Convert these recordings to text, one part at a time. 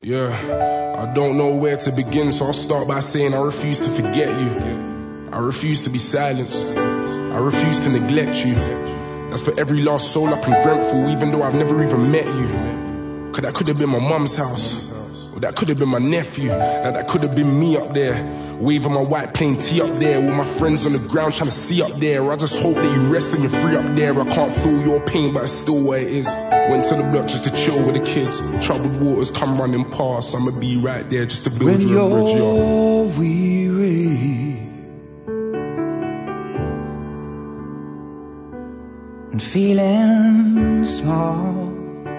Yeah, I don't know where to begin, so I'll start by saying I refuse to forget you. I refuse to be silenced. I refuse to neglect you. That's for every last soul up in Grenfell, even though I've never even met you. Cause that could have been my mum's house, or that could have been my nephew. Now that could have been me up there, waving my white plain tee up there, with my friends on the ground trying to see up there. I just hope that you rest and you're free up there. I can't feel your pain, but it's still where it is. Went to the block just to chill with the kids. Troubled waters come running past, I'ma be right there just to build you a bridge, yo. When you're weary and feeling small,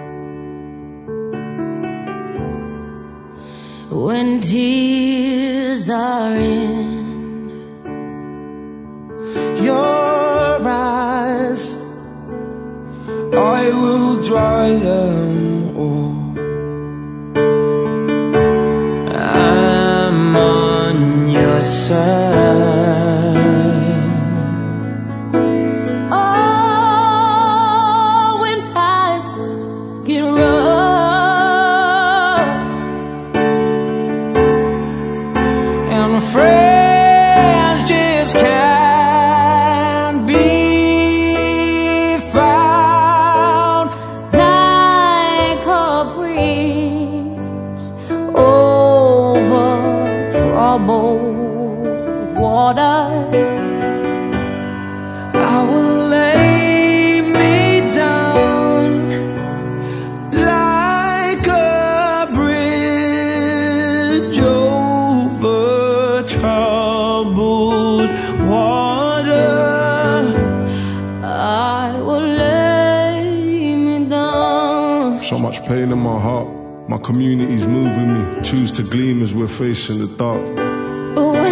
when tears are in your eyes, I will dry them all. I'm on your side. Oh, when times get rough and friends just can't be found, like a bridge over troubled water. I will lay me down like a bridge over troubled water. I will lay me down. So much pain in my heart. My community's moving me. Choose to gleam as we're facing the dark.